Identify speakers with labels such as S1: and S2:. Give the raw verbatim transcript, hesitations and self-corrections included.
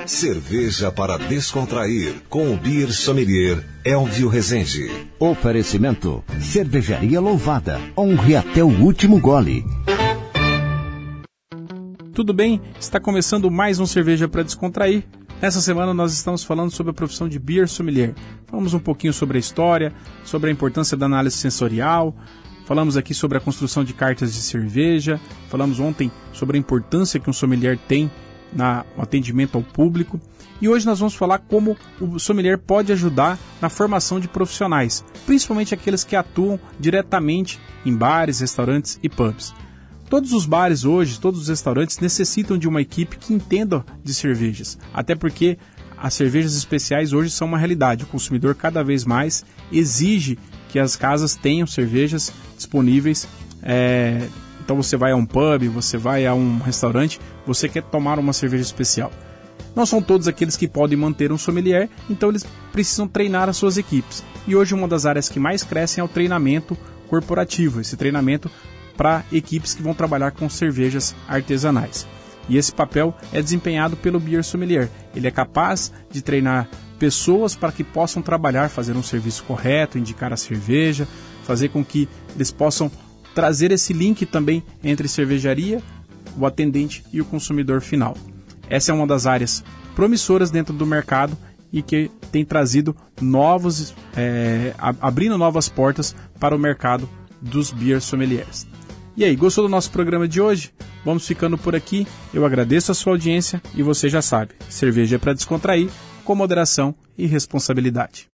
S1: Cerveja para descontrair com o Beer Sommelier Elvio Rezende.
S2: Oferecimento: Cervejaria Louvada. Honre até o último gole.
S3: Tudo bem? Está começando mais um Cerveja para Descontrair. Nessa semana nós estamos falando sobre a profissão de Beer Sommelier. Falamos um pouquinho sobre a história, sobre a importância da análise sensorial, falamos aqui sobre a construção de cartas de cerveja, falamos ontem sobre a importância que um sommelier tem no atendimento ao público. E hoje nós vamos falar como o sommelier pode ajudar na formação de profissionais, principalmente aqueles que atuam diretamente em bares, restaurantes e pubs. Todos os bares hoje, todos os restaurantes necessitam de uma equipe que entenda de cervejas, até porque as cervejas especiais hoje são uma realidade. O consumidor cada vez mais exige que as casas tenham cervejas disponíveis. É... Então você vai a um pub, você vai a um restaurante, você quer tomar uma cerveja especial. Não são todos aqueles que podem manter um sommelier, então eles precisam treinar as suas equipes. E hoje uma das áreas que mais crescem é o treinamento corporativo, esse treinamento para equipes que vão trabalhar com cervejas artesanais. E esse papel é desempenhado pelo Beer Sommelier. Ele é capaz de treinar pessoas para que possam trabalhar, fazer um serviço correto, indicar a cerveja, fazer com que eles possam trazer esse link também entre cervejaria, o atendente e o consumidor final. Essa é uma das áreas promissoras dentro do mercado e que tem trazido novos, é, abrindo novas portas para o mercado dos Beer Sommeliers. E aí, gostou do nosso programa de hoje? Vamos ficando por aqui. Eu agradeço a sua audiência e você já sabe, cerveja é para descontrair, com moderação e responsabilidade.